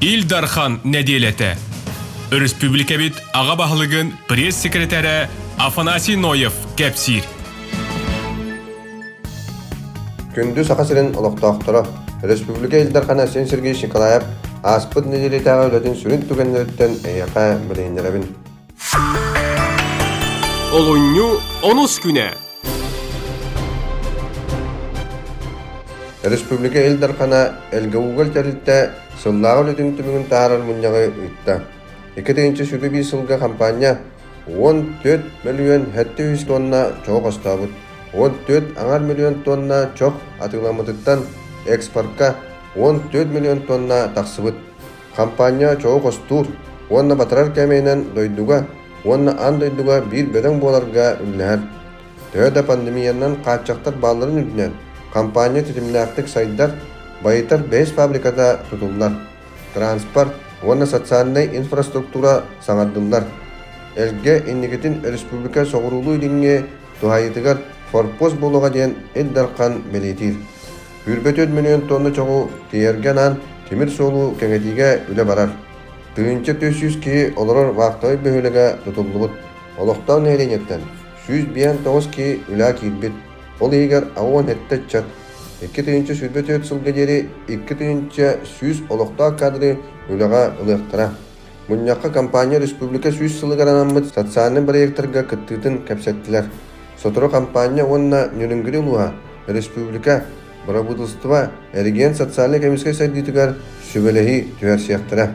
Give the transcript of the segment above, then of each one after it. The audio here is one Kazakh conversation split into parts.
Илдархан неделете. Республика бит аға бағылығын пресс-секретары Афанасий Ноев кәпсир. Күнді сақасырын олықтақтыры. Республика Илдархан Сергей Николаев аспыд неделетағы өлетін сүрін түгенлеріттен әйеқа білейіндеребін. Олуыню 10 күні. Республика Илдархана Элгаугал тәрілтті сыллағы өлетін түмігін тағарар мұняғы үтті. 2021 жылғы кампания 14 миллион 700 тонна чоқ остабыд. 14 аңар миллион тонна чоқ атыламыдыттан экспортқа 14 миллион тонна тақсыбыд. Кампания чоқ остур, онна батырар кәмейнен дойдуға, онна ан дойдуға бір бөдің боларға үлләр. Төді пандемиянан қатчақтар балларын үлінен, кампания тетімләқтік сайдар байытар 5 фабрикада тұтылдар. Транспорт, онна социальный инфраструктура саңардылар. Әлге иннегетін республика соғырулу үйдіңе тухайытығар форпост болуға ден Илдархан белетир. 4 миллион тонна чоғу тиергенан темір солу кәңетіге үлі барар. Түйінші 400 ки оларар вақтауы бөхіліге тұтылуыд. Олықтау нәйленеттен 109 ки үлі кейбет. Ол егер ауын әтті чат. 2 сүрбет сылғы дері 2 сүз олықтау кадры үліға ұлықтыра. Мұняққа компания республика сүз сылығаранамыд социальный проекттарға күттігін кәпсеттілер. Сотыры компания онына нүрінгірі ұлыға республика Барабудылстыва әрген социальный комиссия сайдитігар сөбелеғи түйер сияқтыра.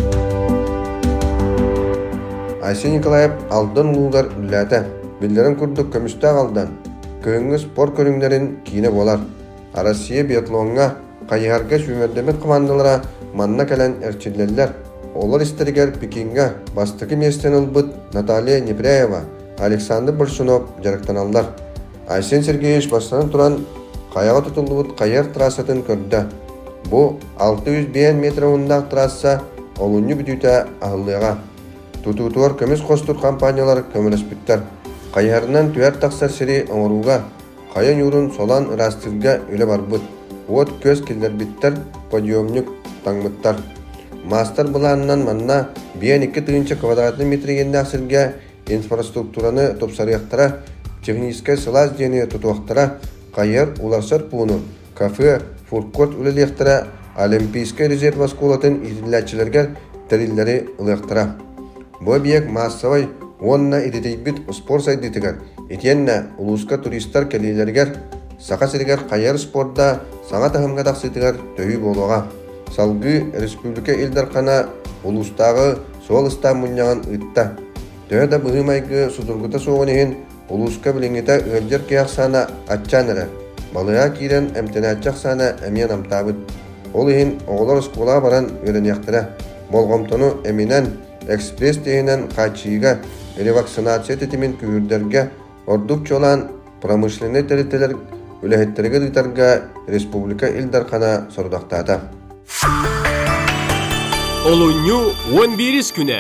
Айсен Николаев алдын ұлығар үлләті. Білдерін күрдік көмісті ағалдан. Көңі спорт көріңдерін кейіне болар. Россия биатлонға қайығарға сүймердемет командалара манна кәлін әрчелелер. Олар істергер Пекинға бастықы местен ұлбыд Наталья Непряева, Александр Большунов жарықтаналар. Айсен Сергеевич бастан тұран қаяға тұтылуыд қайыр трассатын көрді. Бұл 600 метр ұндақ трасса олуны бүтіті ағылыға. Тұтуытуар көміз қостыр компаниялар көміліспіттер. Қайырынан түйер тақса сірі оңыруға, қайын юрын солан растырға өлі барбыд. От көз келдер біттер, подиумнік таңмыттар. Мастер бұланынан манна 1-2 квадратный метрегенде ақсырға инфраструктураны топсарияқтыра, техническай сылаз дені тұтуақтыра, қайыр уларсар пуыны, кафе, фуркорт үлелектіра, олимпийскай резерва сколатын иділләтчілерге тәрелері ұлықтыра. Бұл биек массовай онна идетейбіт спорт сайдетігер, етенна улуска туристар кәлейлергер, сақа сіргер қайыр спортда саңа тахымға тақсетігер түйі болуға. Салғы республика Илдархана улустағы сол ұста мұняған ұйтта. Түйеді бұғымайғы судырғыта соғынығын улуска біліңгеті өлдер кеяқсана атчаныры. Балыға кейден әмтенатчақ сана әмен амтабыд. Ол ең оғылар сколаға баран өрінеқтірі. Болғымтыны әмінен экспресс дейінен қачиға ревакцинация тетімен күйірдерге ордук чолан промышленный тәреттелер үләхеттерге дұйтарға республика Илдархана сұрдақтады. Олуыню 11 күні.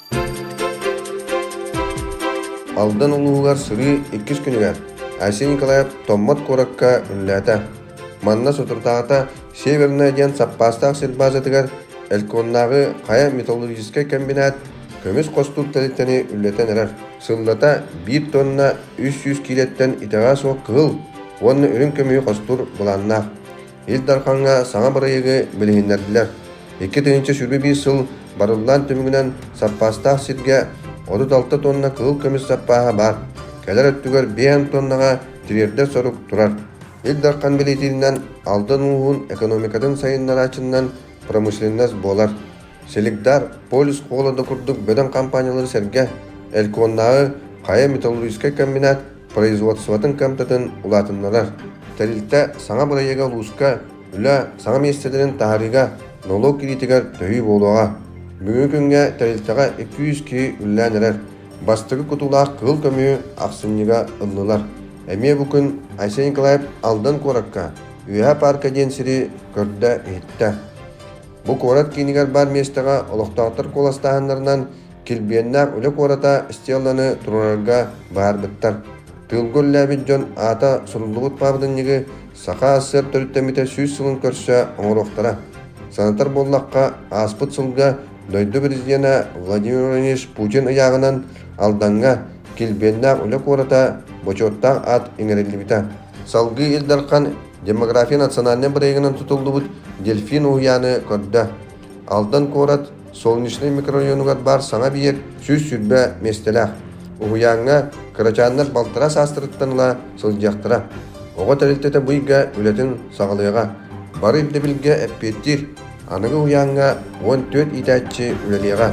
Алдан ұлығығар сыры 2 күнігер. Айсен Николаев томмат қораққа үлләті. Манна сұтыртағыта северная ден саппастақ сырбазатығар әлконнағы қая металлургическай комбинат көміз қостур тәлеттені үлләтен әрір. Сыллата 1 тонна 300 килеттен итаға соқ қығыл, оны үрін көмей қостур бұланнақ. Илдарханға саңа барайығы білігіндерділер. 2 сүрбе сыл барылдан түмігінен саппастақ сирге 36 тонна қығыл көміз саппаға бар. Кәлер өттігер 5 тоннаға тірердер сорық тұрар. Илдархан білетелінен алдын ұғын экономикатын сайынлар ачыннан промышленнас болар. Селикдар полис қолады күрдік бөден компаниялары сәрге әлконнағы қая металлургическай комбинат производствотын комитетін ұлатынларар. Тәрілті саңа бұрайыға лұсқа үлі саңа местелерін тағарыға налог кредитігер түйі болуға. Бүгін күнге тәрілтіға 200 ки үллән әрер. Бастығы күтулақ қығыл көмі ақсынныға ұллылар. Әме бүкін Айсен Николаев алдан қораққа үйә парка денсірі көрді етті. Бұл қорат кейінігер бар местіға олықтақтыр қоластағандарынан келбеннақ үлі қората стелланы тұрарға бар біттар. Тылгөл ләбет жон ата сұрылығыт бабыдың неге сақа асыр түріттеметі сүйіз сылын көрсе оңыроқтара. санатар боллаққа аспыт сылга дойду президента Владимир Владимирович Путин ыягынан алданга килбеннақ үлі кората бочоттақ ат иңерелібіта. Салгы илдарқан демография национальный брейгінен тұтылды бұд дельфин уяны көрді. Алдан корат солнечный микрорайонугар бар саңа биек сүз сүрбе местелақ. Уяңа кырачаннар балтыра састырыттанла сылжақтыра. Оға тәрілтеті бұйға үлетін сағылыға. Бары илді білге әппеттір. Анығы уяңа 14 итәтчі үлелеға.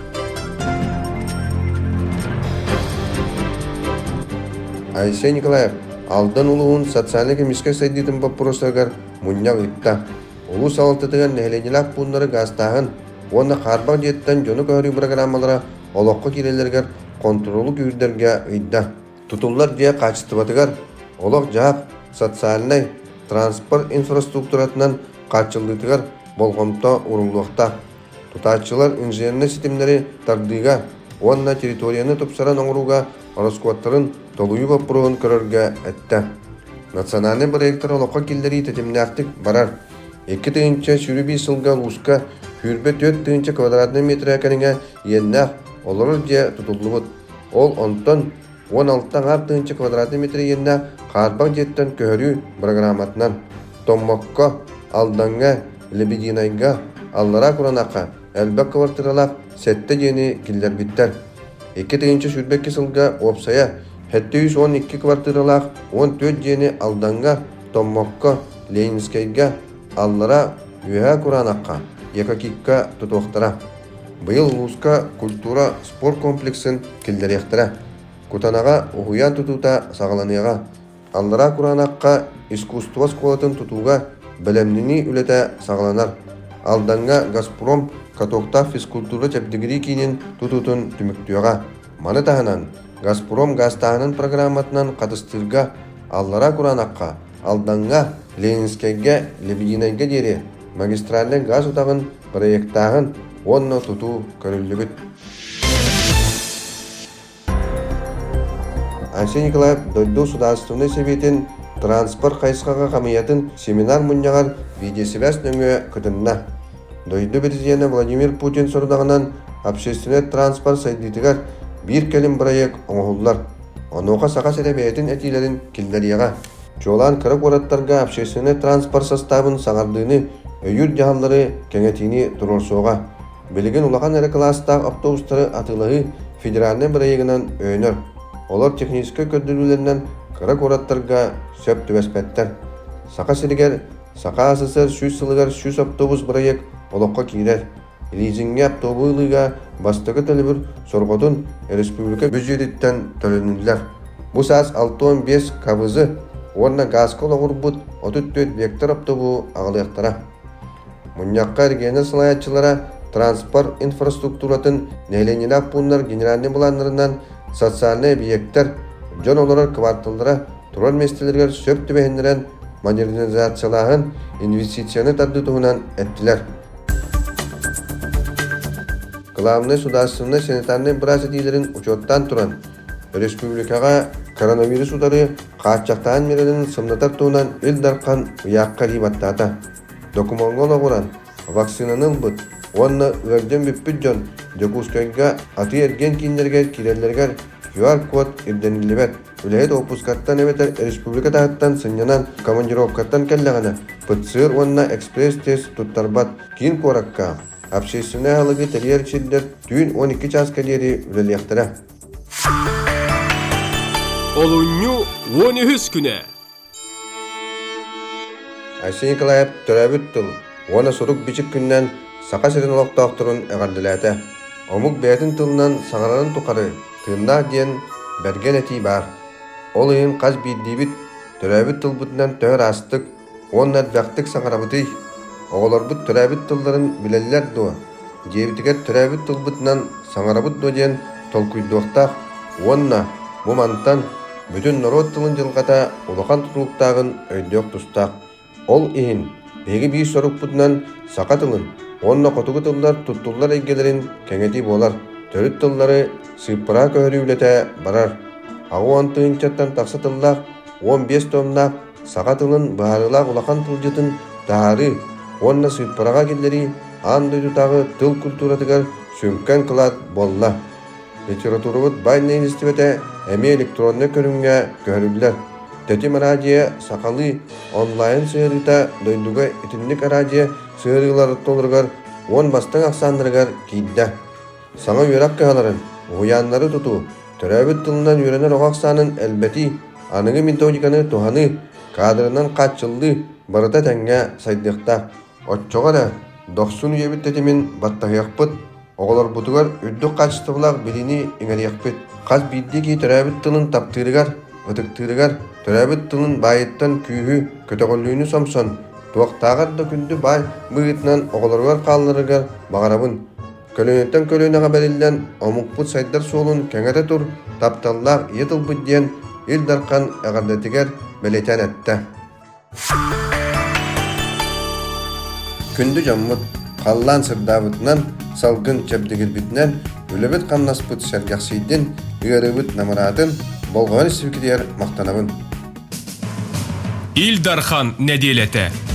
Айсей Николаев алдан улуын социальный комиссия сайдитын баппыросыргар мұнняқ ұйтта. Улу сауалтытыған нәйленелақ бұнлары гастағын, оны қарбақ жеттен жоны көрі программалара олыққа керелергер контролу күйірдерге ұйда. Тұтулар дия қачыстыбатығар, олық жақ социальный транспорт инфраструктуратынан қачылдытығар болғымта ұрылуақта. Тұтатшылар инженерный системлері тардыға, онына территорияны тұпсаран оңыруға Роскоттарын толуы баппыруын көрерге әтті. Национальный проекттар олыққа келдері тетімнәқтік барар. 2 тыынча сүрі сылға лұсқа хүрбе 4 тыынча квадратный метр әкәніңе еннәқ олырыр де тұтылуыд. Ол онтон 16 тыынча квадратный метр еннәқ қарбақ жеттен көрі программатынан. Томмаққа, алданға, лебединайға, аллара құранаққа, әлбәк квартиралақ сәтті жені келдер біттер. 2 тыынча сүрбекке сылға опсая 712 квартиралақ 14 жені алданға, Томмаққа, Ленинскайға, аллара үйә құранаққа, екакикка тұтуқтыра. Бұйыл Луска культура спорт комплексін келдеректіра. Кутанаға ұғыян тұтута сағаланыға. Аллара құранаққа искусство сколатын тұтуға білімнені үлеті сағаланар. Алданға Газпром катоқта физкультура чәпдігірі кейінен тұтутын түміктіуға. Маны тағынан Газпром гастағының программатынан қатыстырға аллара құранаққа, алданға Ленинскайға, Лебединайға дере магистральный газ ұтағын проекттағын онны тұту көрілігіт. Айсей Николаев Дойду Сударственный Советин транспорт қайсқаға қамиятын семинар мұнияғар видеосвязь нөңі күтінна. Дойду президенті Владимир Путин сұрдағынан общественный транспорт сайдитігар бір келім проект оңғылдар. Онуға сақа сәребейтін әтилерін келдерияға. Жолан кырык ораттарға общественный транспорт составын сағардыны өйір жағалары кәңетіні тұрорсуға. Білген улақан әрі кластағы автобустары атылығы федеральный проектінен өйнір. Олар техническі көддірулерінен кырык ораттарға сөп түбәспәттер. Сақа сірігер, сақа асысыр, сүз сылығар, сүз автобус проект олыққа кейдер. Лизинге автобуылыға бастығы төлібір сорғытын республика бюджеттен төлінілдер. Бұл саз 6-15 кабызы орна газқол оғыр бұд 34 вектор автобу ағылықтыра. Мұнияққа әргені сылаятчылара транспорт инфраструктуратын нәйленелақ бұнлар генеральный бұланларынан социальный объекттер жон оларар кварталдара тұрар местелергер сөп түбәхіндерін модернизациялағын инвестицияны тардытуынан әттілер. Главный сударственный санитарный бразидилерин учеттан туран республикаға коронавирус удары қатчақтан мерелерін сымнатар туынан илдарқан ұяққа рибаттата. Документол оғыран вакцинанын бұд, онны өрден бүппіт жон декускайға аты ерген кейіндерге киреллергер QR-код ирденілібет. Үләйд опускаттан әветер республика тағыттан сынянан командировкаттан кәлләғаны пытсыр онна экспресс-тест тұттарбат кейін коракка. Общественный алығы тәлер чилдер түйін 12 часқа дері үлелектірі. Олунню 13 күнә. Айсей Николаев төрәбіт тұл, оны сұрук бичік күннен сақа сірін олықтақтырын әғарділәті. Омук бәйтін тылынан сағарарын тұқары тыңна ден бәрген әти бар. Ол ең қаз бейдейбіт төрәбіт тұл бұтынан төр астық, оннар бәқтік сағарабыты. Оғылар бұт төрәбіт тұлдарын білелер дуы. Дебітігер төрәбіт тұл бұтынан сағарабыт доден толкүйдуқтақ. Онна мұмантан бүтін народ тылын жылғата ұлыған тұтылықтағын өйдеуқ тұстақ. Ол ең бегі бей сорық бұтынан сақа тылын, онна қотығы тылдар тұттылар егелерін кәңеті болар. Төріт тыллары сыпыра көхірі үлеті барар. Ағы антығын чаттан тақсы тыллақ 15 томнақ сақа тылын бағарылақ ұлақан тылжытын дары онна сыйппараға келдери андойдутағы тыл культуратыгар сөмкән кылат болла. Литературабыт байнайын истебете әме электронны көрүнгө көрүллер. Тәтим радио сақалы онлайн сыйрыта дойдуга итинник радио сыйрылар толыргар он бастың ақсандыргар кейдді. Саңа үйрак кағаларын, оянлары тұту, түрәбіт тылынан үйренер оғақсанын әлбәти, аныңы методиканы туханы, кадрынан қатчылды барыта тәңге сайдықта. Отчоғара, 90 үйебіт тәтімен баттағияқпыт, оғылар бұтығар үдді қатшыстығылақ біліні еңәрияқпыт. Қаз биддеки түрәбіт тылын таптырыгар, ұтықтырыгар, түрәбіт тылын байыттан күйі көтіғылүйіні сомсон, туақтағар да күнді бай бұғытынан оғыларғар қалырыгар бағарабын. Көлөнеттен көлөнеға бәрілден омықпыт сайдар солын кәңәті тұр, тапталлақ етіл бұдден елдарқан әғардатығар бәлетен әтті. Күнді жаммыт қаллан сырдабытынан салғын чәбдігір бітінен өлібіт қаннаспыт сәргақсейден үйерібіт намыратын болғаны севкедер мақтанабын. Илдархан Неделеті